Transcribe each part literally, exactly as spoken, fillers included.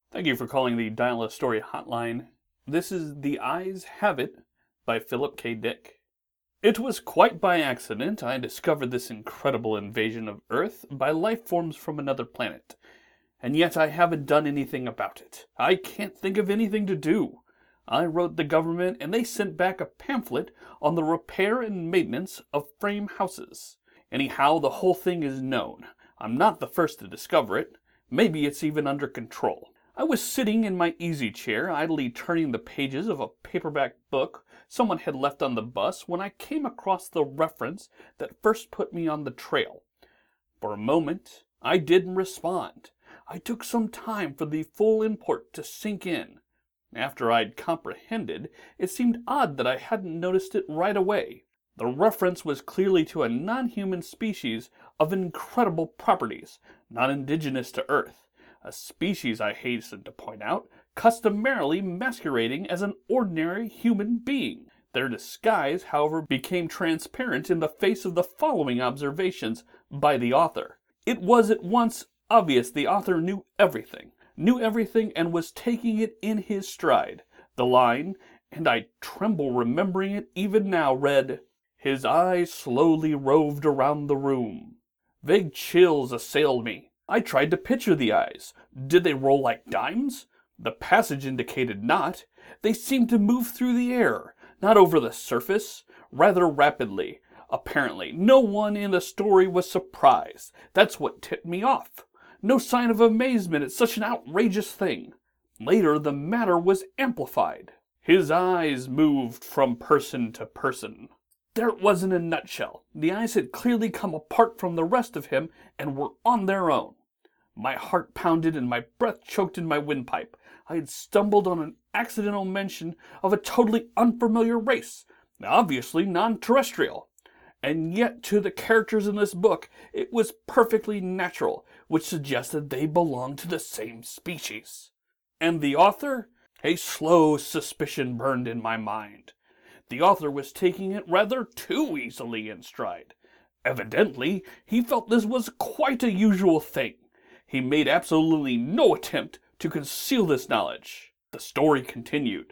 Thank you for calling the Dial a Story hotline. This is The Eyes Have It by Philip K. Dick. It was quite by accident I discovered this incredible invasion of Earth by life forms from another planet. And yet I haven't done anything about it. I can't think of anything to do. I wrote the government and they sent back a pamphlet on the repair and maintenance of frame houses. Anyhow, the whole thing is known. I'm not the first to discover it. Maybe it's even under control. I was sitting in my easy chair, idly turning the pages of a paperback book someone had left on the bus when I came across the reference that first put me on the trail. For a moment, I didn't respond. I took some time for the full import to sink in. After I'd comprehended, it seemed odd that I hadn't noticed it right away. The reference was clearly to a non-human species of incredible properties, not indigenous to Earth. A species, I hasten to point out, customarily masquerading as an ordinary human being. Their disguise, however, became transparent in the face of the following observations by the author. It was at once obvious the author knew everything, knew everything and was taking it in his stride. The line, and I tremble remembering it even now, read, "His eyes slowly roved around the room. Vague chills assailed me. I tried to picture the eyes. Did they roll like dimes? The passage indicated not. They seemed to move through the air, not over the surface, rather rapidly. Apparently, no one in the story was surprised. That's what tipped me off. No sign of amazement at such an outrageous thing. Later, the matter was amplified. His eyes moved from person to person." There it was in a nutshell. The eyes had clearly come apart from the rest of him and were on their own. My heart pounded and my breath choked in my windpipe. I had stumbled on an accidental mention of a totally unfamiliar race, obviously non-terrestrial. And yet to the characters in this book it was perfectly natural, which suggested they belonged to the same species. And the author? A slow suspicion burned in my mind. The author was taking it rather too easily in stride. Evidently, he felt this was quite a usual thing. He made absolutely no attempt to conceal this knowledge. The story continued.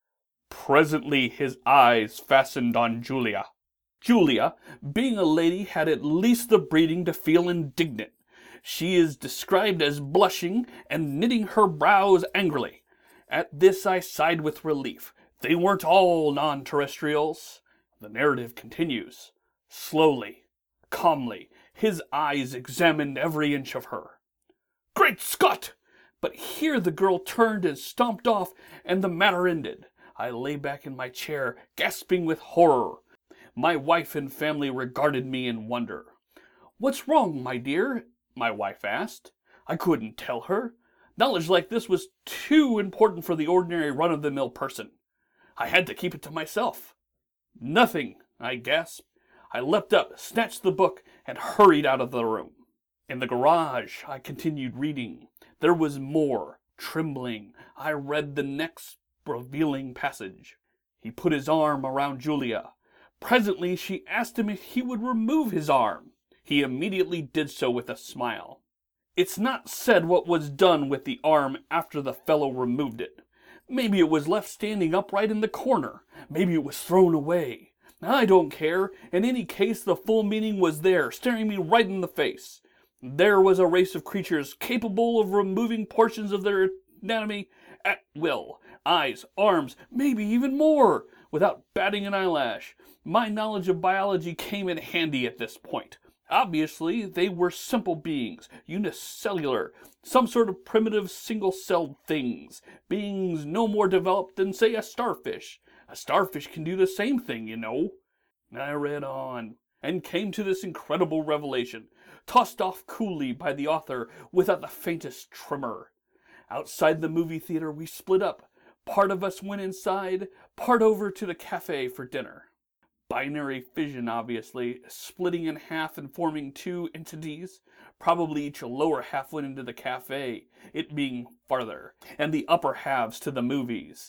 Presently his eyes fastened on Julia. Julia, being a lady, had at least the breeding to feel indignant. She is described as blushing and knitting her brows angrily. At this I sighed with relief. They weren't all non-terrestrials. The narrative continues. Slowly, calmly, his eyes examined every inch of her. Great Scott! But here the girl turned and stomped off, and the matter ended. I lay back in my chair, gasping with horror. My wife and family regarded me in wonder. "What's wrong, my dear?" my wife asked. I couldn't tell her. Knowledge like this was too important for the ordinary run-of-the-mill person. I had to keep it to myself. "Nothing," I gasped. I leapt up, snatched the book, and hurried out of the room. In the garage, I continued reading. There was more. Trembling, I read the next revealing passage. He put his arm around Julia. Presently, she asked him if he would remove his arm. He immediately did so with a smile. It's not said what was done with the arm after the fellow removed it. Maybe it was left standing upright in the corner. Maybe it was thrown away. I don't care. In any case, the full meaning was there, staring me right in the face. There was a race of creatures capable of removing portions of their anatomy at will. Eyes, arms, maybe even more, without batting an eyelash. My knowledge of biology came in handy at this point. Obviously, they were simple beings, unicellular, some sort of primitive single-celled things, beings no more developed than, say, a starfish. A starfish can do the same thing, you know. I read on, and came to this incredible revelation, tossed off coolly by the author without the faintest tremor. Outside the movie theater, we split up. Part of us went inside, part over to the cafe for dinner. Binary fission, obviously, splitting in half and forming two entities. Probably each lower half went into the cafe, it being farther, and the upper halves to the movies.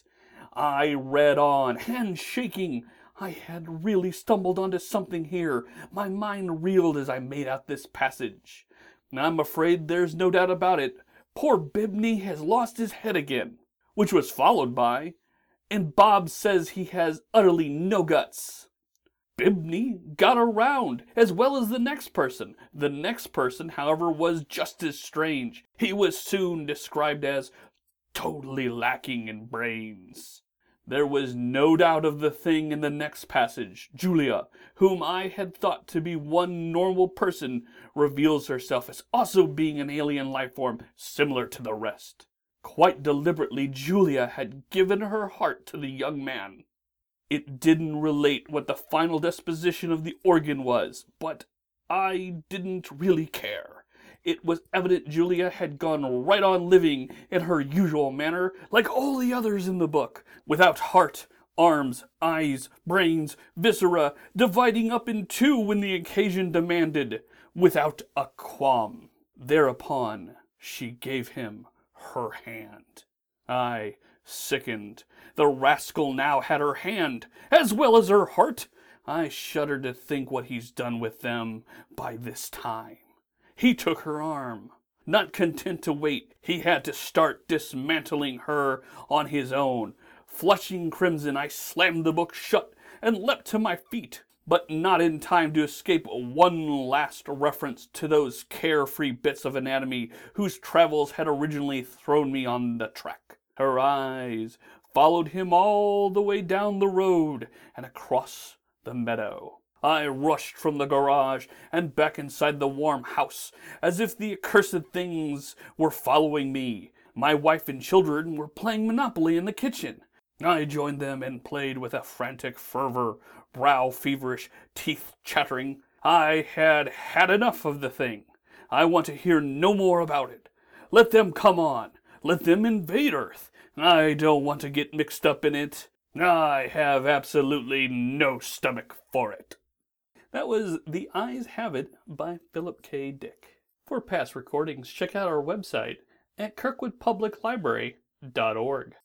I read on, hands shaking. I had really stumbled onto something here. My mind reeled as I made out this passage. I'm afraid there's no doubt about it. Poor Bibney has lost his head again," which was followed by, "and Bob says he has utterly no guts." Bibney got around, as well as the next person. The next person, however, was just as strange. He was soon described as totally lacking in brains. There was no doubt of the thing in the next passage. Julia, whom I had thought to be one normal person, reveals herself as also being an alien life form similar to the rest. Quite deliberately, Julia had given her heart to the young man. It didn't relate what the final disposition of the organ was, but I didn't really care. It was evident Julia had gone right on living in her usual manner, like all the others in the book, without heart, arms, eyes, brains, viscera, dividing up in two when the occasion demanded, without a qualm. Thereupon she gave him her hand. I sickened. The rascal now had her hand, as well as her heart. I shudder to think what he's done with them by this time. He took her arm. Not content to wait, he had to start dismantling her on his own. Flushing crimson, I slammed the book shut and leapt to my feet, but not in time to escape one last reference to those carefree bits of anatomy whose travels had originally thrown me on the track. Her eyes followed him all the way down the road and across the meadow. I rushed from the garage and back inside the warm house, as if the accursed things were following me. My wife and children were playing Monopoly in the kitchen. I joined them and played with a frantic fervor, brow feverish, teeth chattering. I had had enough of the thing. I want to hear no more about it. Let them come on. Let them invade Earth. I don't want to get mixed up in it. I have absolutely no stomach for it. That was The Eyes Have It by Philip K. Dick. For past recordings, check out our website at kirkwood public library dot org.